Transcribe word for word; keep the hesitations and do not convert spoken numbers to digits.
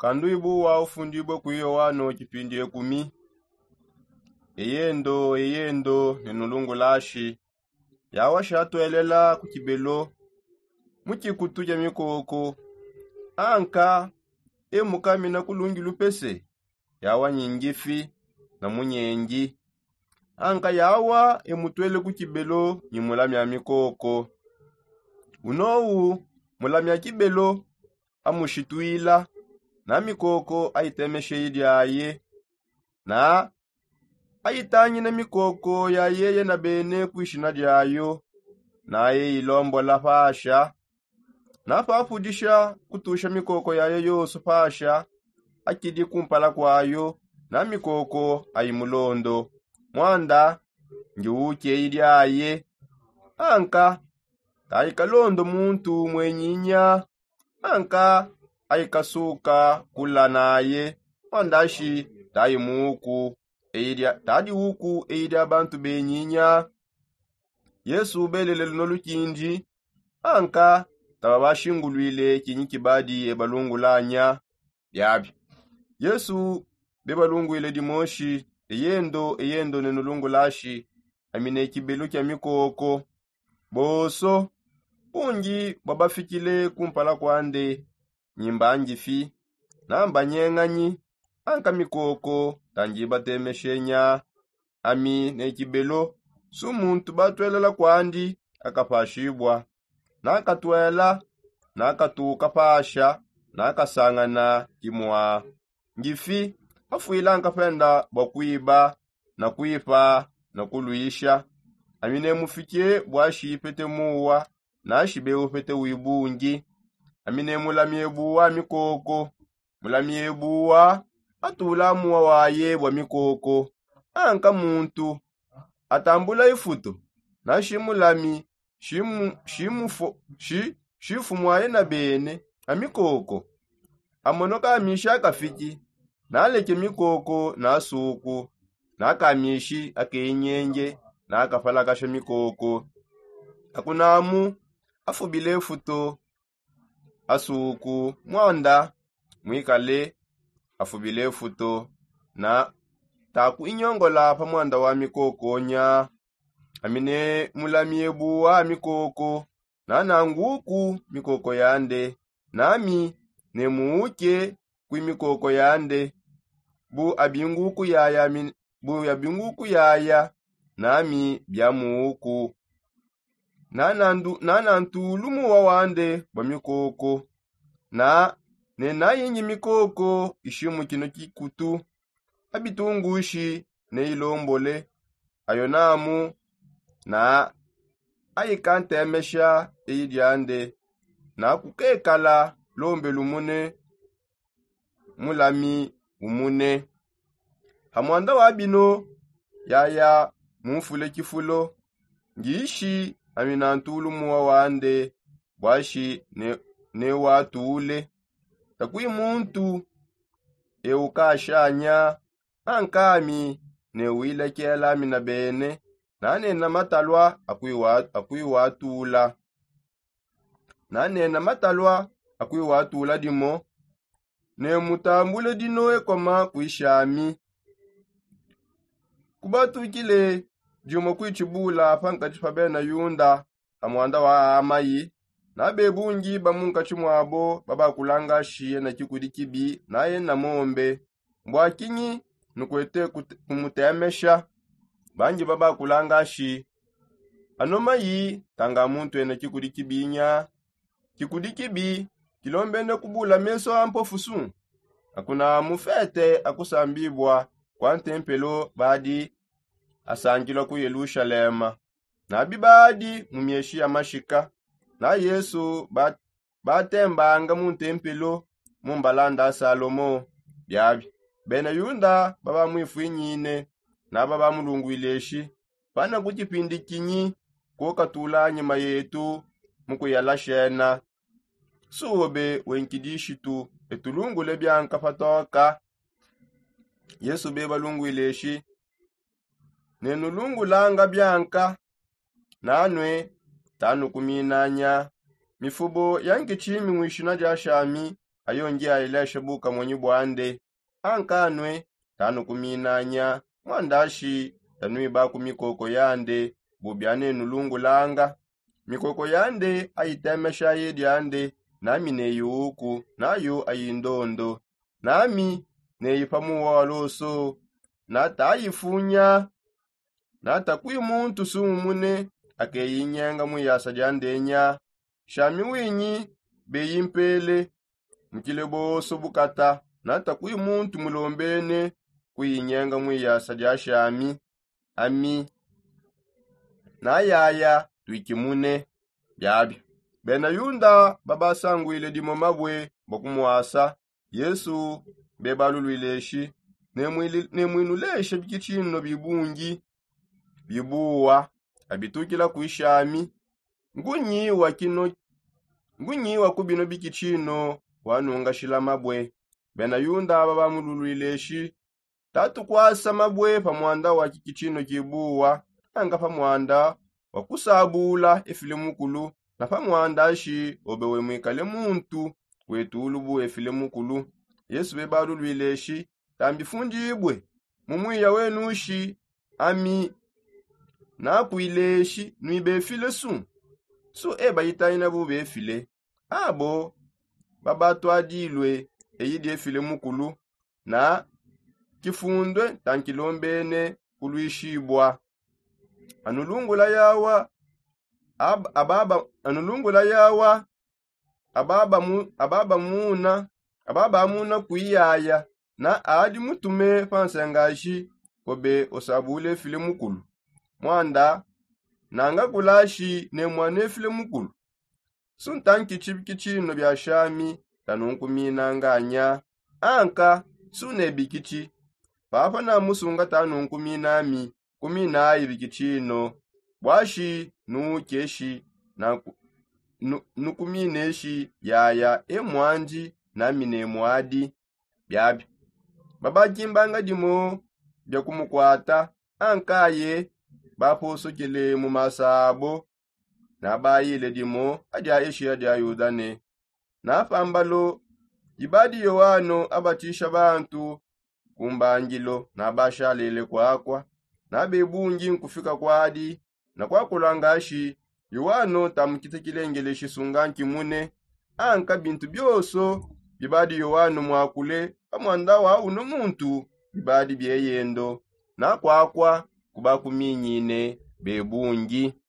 Kandu ibuwa ufundibwe kuiyowano kipindi ekumi. Eyendo eyendo nenulungu lashi. Yawa shatwelela kukibelo. Mukikutuja mikoko. Anka emukami na kulungi lupese. Yawa nyingifi na munyengi. Anka yawa emutwele kukibelo nimulamya mikoko. Unowu mulamya kibelo amushituila na mikoko aitemeshe idyaye na aitanyi na mikoko ya yeye na bene kuishina dyayo na ye ilombo la pasha na pafudisha kutusha mikoko ya ye yoso pasha akidi kumpala kwayo na mikoko aimulondo mwanda ngiuke idyaye anka taikalondo muntu mwenyinya anka aikasuka kula naye wandashi tayi muku eidya tadi uku eidya abantu benyinya Yesu belele lunolukindi anka tabashingulwile kinyi kibadi ebalungulanya yabi Yesu bebalungwile dimoshi eyendo eyendo nenulungulashi amine kibelu kya mikoko boso ungi babafikile kumpala kwande nyimba njifi namba nyeng'anyi anka mikoko tanjiba temeshenya ami nekibelo sumuntu batwelela kwandi akapashibwa nakatwela nakatuka pasha nakasangana kimwa ngifi afuila nkapenda bokwiba na kwipa na kuluisha amine mufikie bwashi pete muwa na shibeu pete wibungi amine mulamye buwa mikoko mulamye buwa atula muwa waye bwa mikoko anka muntu atambula ifuto na shimulami shimu shimufo shi shifu mwaye na bene amikoko amonoka amisha kafiki na leke mikoko na suku na kamishi akenyenje na akafala kasho mikoko akunamu afubile futo asuku mwanda mwikale afubile futo na taku inyongola pa mwanda wa mikoko nya amine mulamye buwa mikoko na nanguku mikoko yande nami ne muuke kwi mikoko yande bu abinguku yaya min bu abinguku yaya nami byamuku nanandu nanantulumu wawande bwa mikoko na nenayinyi mikoko ishimu kino kikutu abitungushi ne ilombole ayonamu na ayikantemesha eidyande na kukekala lombe lumune mulami umune hamwanda wabino yaya mufule kifulo ngishi aminantulu muwa wande bwashi ne, ne watule takui muntu eukashanya ankami ne wilekela mina bene nane na matalwa akui wat akui watula nane na matalwa akui watula dimo ne mutambule dino ekoma kuishami kubatu kile jumo kuichibula panka chipabena yunda amwanda wa amayi na bebungi bamunka chimwabo baba kulanga shiye na kikudi kibi naye na mombe mbwakinyi nukwete kumutemesha banji baba kulanga shi anoma yi tanga muntu ene kikudi kibinya kikudi kibi kilombene kubula meso ampofusu akuna mufete akusambibwa kwa ntempelo badi asangilo ku Yerusalema na bibadi mumyeshi ya mashika na Yesu bat batembanga mu tempelo mumbalanda Salomo byabi bena yunda baba mwifuinyine na baba mulungwileshi pana kukipindi kinyi ko katula nyuma yetu mukuyalashena suobe wenkidishi tu etulungule byanka patoka Yesu beba lungwileshi nenulungulanga byanka nanwe tanu kuminanya mifubo yangi chimi mwishina ja shami ayongi aileshe buka mwenye bwande. Ankanwe tanu kuminanya mwandashi tanui baku mikoko yande bubyane nulungu langa. Mikoko yande aitemesha yedi yande nami neyuku nayo ayindondo nami neyipamu waloso nata ayifunya nata kui muntu sumune akeyinyenga muyasa jandenya shami winyi beyimpele mkileboso bukata nata kui muntu mulombene kuyinyenga muyasa jashami ami na yaya tuikimune byabi. Bena yunda baba sangwile dimo mabwe bakumuasa Yesu bebalulwileshi nemwinuleshe bikichino bibungi bibuwa abitukila kuishami ngunyiwa kino ngunyiwa kubino bikichino wanunga shila mabwe. Bena yunda baba mululwileshi tatu kwasa mabwe pamwanda wa kikichino kibuwa anga pamwanda wakusabula efilemukulu na pamwandashi obewe mwikale muntu wetulubu efilemukulu. Yesu bebalulwileshi tambi fundibwe mumwiya wenushi ami na kuileshi nwibefile su su eba yitaina bube efile abo babatu adilwe eyidi efilemukulu na kifundwe tankilombene kuluishibwa. Anulungula yawa ab, ababa anulungula yawa ababa mu ababa muna ababa amuna kuyaya na adi mutume pansengashi kobe osabule file mukulu mwanda nanga kulashi ne mwane file mukulu suntanki chibikichino bya shami tanunkumina nganya anka sune bikichi papa na musunga tanunkumina mi kumina ayi bikichino bwashi nukeshi na nukumineshi yaya emwanji nami nemwadi byabi. Baba kimbanga dimo bya kumukwata ankaye baposokele mu masabo na bayile dimo adia eshi adia yudane na pambalo ibadi Yohano abatisha bantu kumbangilo na bashalele kwakwa na bebungi nkufika kwadi na kwa kulangashi Yohano tamukitekilengele shisunganki mune anka bintu byoso bibadi Yohano mwakule pamwanda wa uno muntu bibadi byeyendo na kwakwa kubakuminyine bebungi.